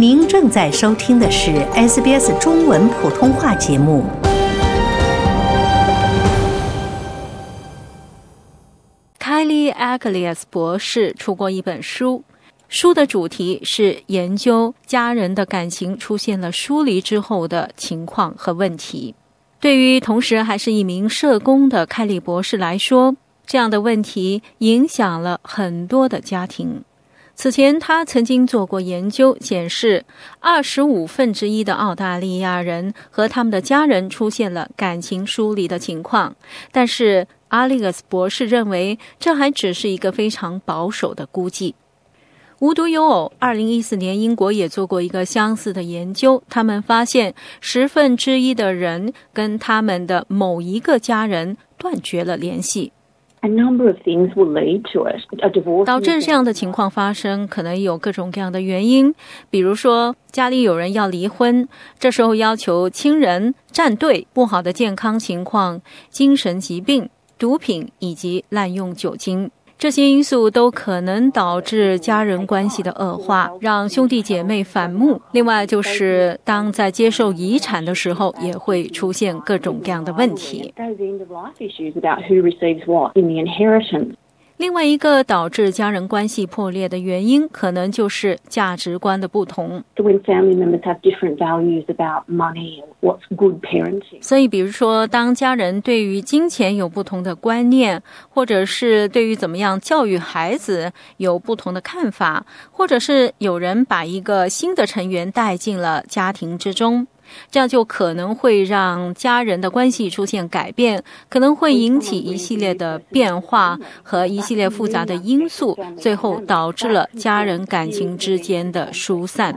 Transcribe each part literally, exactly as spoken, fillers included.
您正在收听的是 S B S 中文普通话节目。 凯莉·阿格里斯博士出过一本书，书的主题是研究家人的感情出现了疏离之后的情况和问题。对于同时还是一名社工的凯莉博士来说，这样的问题影响了很多的家庭。此前他曾经做过研究，显示二十五分之一的澳大利亚人和他们的家人出现了感情疏离的情况，但是阿利格斯博士认为这还只是一个非常保守的估计。无独有偶，二零一四年英国也做过一个相似的研究，他们发现十分之一的人跟他们的某一个家人断绝了联系。导致这样的情况发生，可能有各种各样的原因，比如说家里有人要离婚，这时候要求亲人站队，不好的健康情况、精神疾病、毒品以及滥用酒精，这些因素都可能导致家人关系的恶化，让兄弟姐妹反目。另外就是当在接受遗产的时候，也会出现各种各样的问题。另外一个导致家人关系破裂的原因，可能就是价值观的不同。所以比如说当家人对于金钱有不同的观念，或者是对于怎么样教育孩子有不同的看法，或者是有人把一个新的成员带进了家庭之中，这样就可能会让家人的关系出现改变，可能会引起一系列的变化和一系列复杂的因素，最后导致了家人感情之间的疏散。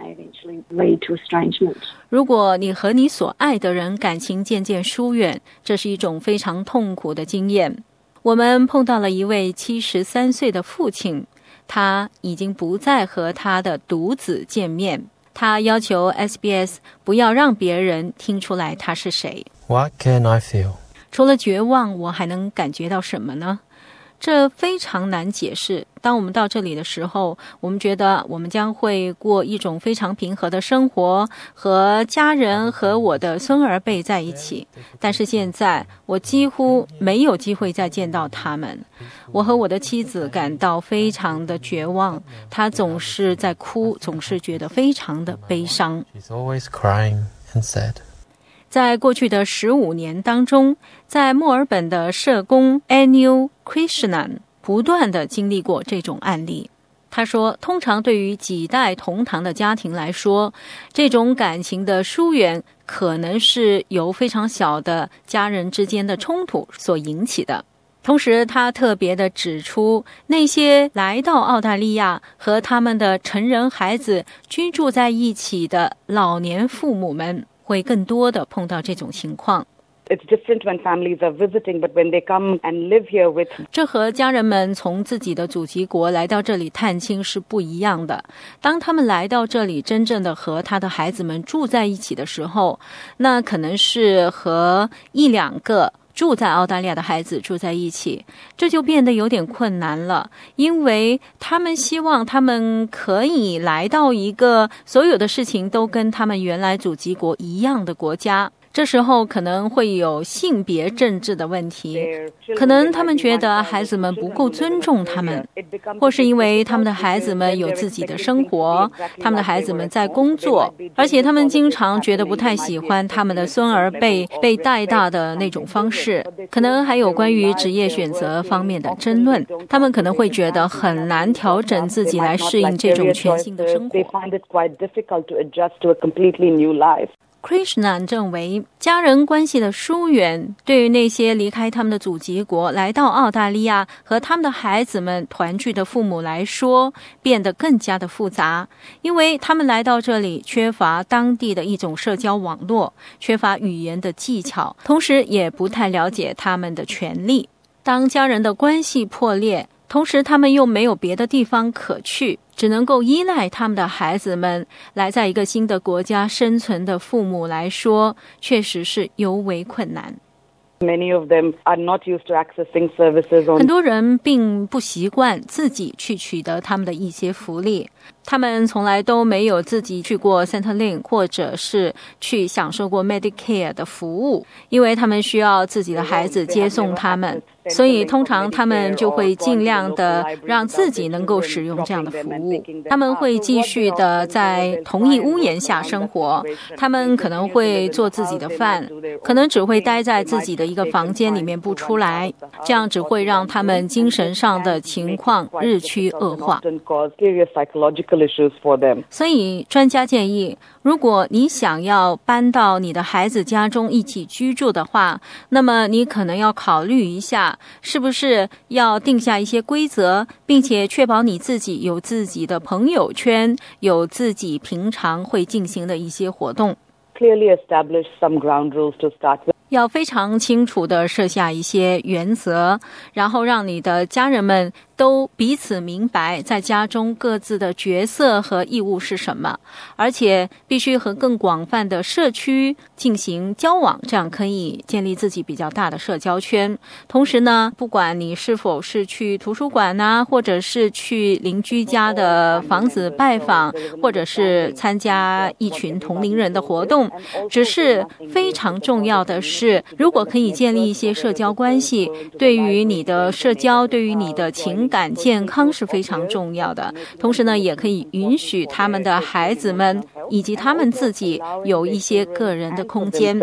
如果你和你所爱的人感情渐渐疏远，这是一种非常痛苦的经验。我们碰到了一位七十三岁的父亲，他已经不再和他的独子见面，他要求 S B S 不要让别人听出来他是谁。 What can I feel? 除了绝望，我还能感觉到什么呢？这非常难解释。当我们到这里的时候，我们觉得我们将会过一种非常平和的生活，和家人和我的孙儿辈在一起。但是现在我几乎没有机会再见到他们。我和我的妻子感到非常的绝望，她总是在哭，总是觉得非常的悲伤。 She's always crying and sad. 在过去的十五年当中，在墨尔本的社工 Anu Krishnan 不断地经历过这种案例。他说，通常对于几代同堂的家庭来说，这种感情的疏远可能是由非常小的家人之间的冲突所引起的。同时他特别地指出，那些来到澳大利亚和他们的成人孩子居住在一起的老年父母们会更多的碰到这种情况。 It's different when families are visiting, but when they come and live here with 这和家人们从自己的祖籍国来到这里探亲是不一样的。当他们来到这里真正的和他的孩子们住在一起的时候，那可能是和一两个住在澳大利亚的孩子住在一起，这就变得有点困难了，因为他们希望他们可以来到一个所有的事情都跟他们原来祖籍国一样的国家。这时候可能会有性别政治的问题，可能他们觉得孩子们不够尊重他们，或是因为他们的孩子们有自己的生活，他们的孩子们在工作，而且他们经常觉得不太喜欢他们的孙儿辈被带大的那种方式，可能还有关于职业选择方面的争论，他们可能会觉得很难调整自己来适应这种全新的生活。Krishnan 认为，家人关系的疏远对于那些离开他们的祖籍国来到澳大利亚和他们的孩子们团聚的父母来说，变得更加的复杂，因为他们来到这里缺乏当地的一种社交网络，缺乏语言的技巧，同时也不太了解他们的权利。当家人的关系破裂，同时他们又没有别的地方可去，只能够依赖他们的孩子们，来在一个新的国家生存的父母来说，确实是尤为困难。 Many of them are not used to accessing services on 很多人并不习惯自己去取得他们的一些福利，他们从来都没有自己去过 Centrelink 或者是去享受过 Medicare 的服务，因为他们需要自己的孩子接送他们，所以通常他们就会尽量的让自己能够使用这样的服务。他们会继续的在同一屋檐下生活，他们可能会做自己的饭，可能只会待在自己的一个房间里面不出来，这样只会让他们精神上的情况日趋恶化。所以专家建议，如果你想要搬到你的孩子家中一起居住的话，那么你可能要考虑一下，是不是要定下一些规则，并且确保你自己有自己的朋友圈，有自己平常会进行的一些活动。 Clearly establish some ground rules to start with. 要非常清楚地设下一些原则，然后让你的家人们都彼此明白在家中各自的角色和义务是什么，而且必须和更广泛的社区进行交往，这样可以建立自己比较大的社交圈。同时呢，不管你是否是去图书馆啊，或者是去邻居家的房子拜访，或者是参加一群同龄人的活动，只是非常重要的是，如果可以建立一些社交关系，对于你的社交，对于你的情感健康是非常重要的。同时呢，也可以允许他们的孩子们以及他们自己有一些个人的空间。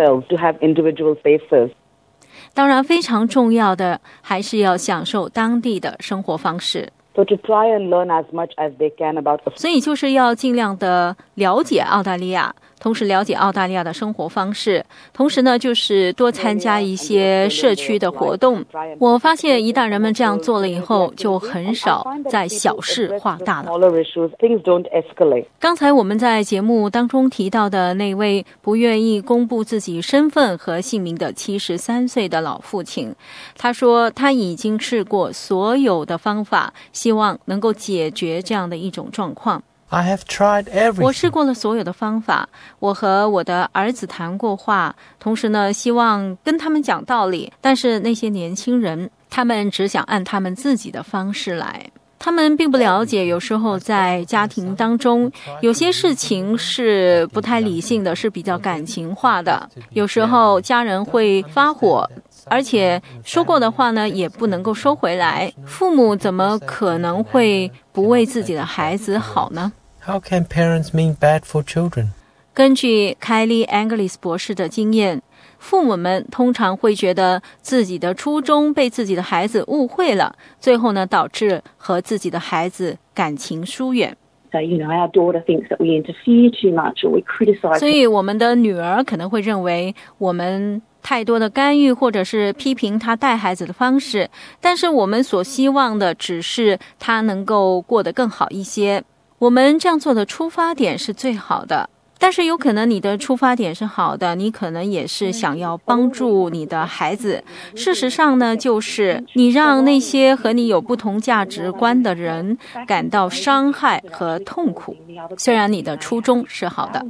当然，非常重要的还是要享受当地的生活方式。 So to try and learn as much as they can about. 所以就是要尽量的了解澳大利亚，同时了解澳大利亚的生活方式，同时呢，就是多参加一些社区的活动。我发现一旦人们这样做了以后，就很少在小事化大了。刚才我们在节目当中提到的那位不愿意公布自己身份和姓名的七十三岁的老父亲，他说他已经试过所有的方法，希望能够解决这样的一种状况。 I have tried everything. 我试过了所有的方法，我和我的儿子谈过话，同时呢，希望跟他们讲道理，但是那些年轻人，他们只想按他们自己的方式来。他们并不了解，有时候在家庭当中，有些事情是不太理性的，是比较感情化的。有时候家人会发火，而且说过的话呢，也不能够收回来。父母怎么可能会不为自己的孩子好呢？ How can parents mean bad for children? 根据凯利·安格里斯博士的经验，父母们通常会觉得自己的初衷被自己的孩子误会了，最后呢，导致和自己的孩子感情疏远。 So, you know, our daughter thinks that we interfere too much or we criticize. 所以我们的女儿可能会认为我们太多的干预，或者是批评她带孩子的方式，但是我们所希望的只是她能够过得更好一些。我们这样做的出发点是最好的，但是有可能你的出发点是好的，你可能也是想要帮助你的孩子。事实上呢，就是你让那些和你有不同价值观的人感到伤害和痛苦，虽然你的初衷是好的。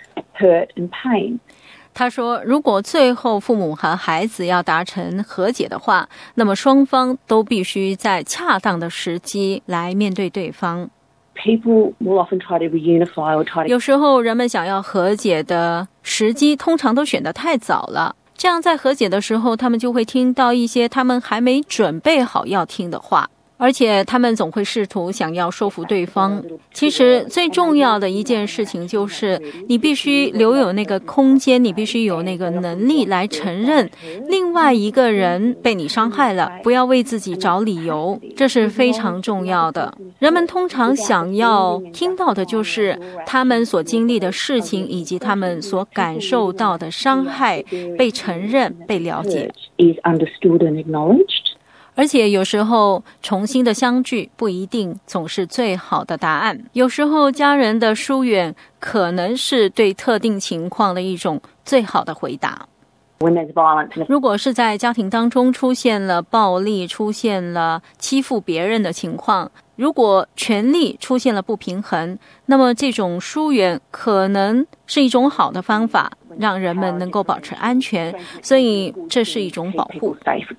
Hurt and pain. 他说，如果最后父母和孩子要达成和解的话，那么双方都必须在恰当的时机来面对对方。 People will often try to reunify or try to. 有时候人们想要和解的时机通常都选得太早了，这样在和解的时候，他们就会听到一些他们还没准备好要听的话，而且他们总会试图想要说服对方。其实最重要的一件事情就是你必须留有那个空间，你必须有那个能力来承认另外一个人被你伤害了，不要为自己找理由，这是非常重要的。人们通常想要听到的就是他们所经历的事情以及他们所感受到的伤害被承认、被了解。 Is understood and acknowledged. 而且有时候重新的相聚不一定总是最好的答案，有时候家人的疏远可能是对特定情况的一种最好的回答。 When there's violence. 如果是在家庭当中出现了暴力，出现了欺负别人的情况，如果权力出现了不平衡，那么这种疏远可能是一种好的方法。 让人们能够保持安全，所以这是一种保护。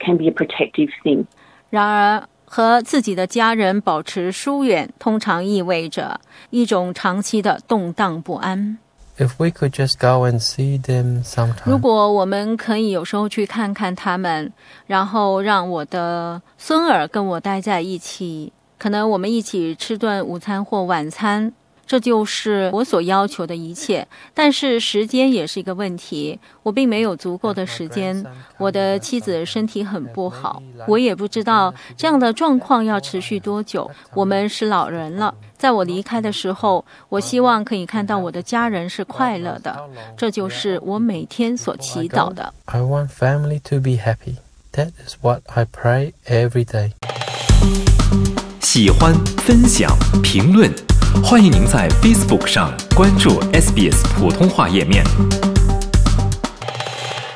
然而和自己的家人保持疏远，通常意味着一种长期的动荡不安。 If we could just go and see them sometime. 如果我们可以有时候去看看他们，然后让我的孙儿跟我待在一起，可能我们一起吃顿午餐或晚餐，这就是我所要求的一切。但是时间也是一个问题，我并没有足够的时间，我的妻子身体很不好，我也不知道这样的状况要持续多久。我们是老人了，在我离开的时候，我希望可以看到我的家人是快乐的，这就是我每天所祈祷的。 I want family to be happy. That is what I pray every day. 喜欢、分享、评论，欢迎您在 Facebook 上关注 S B S 普通话页面。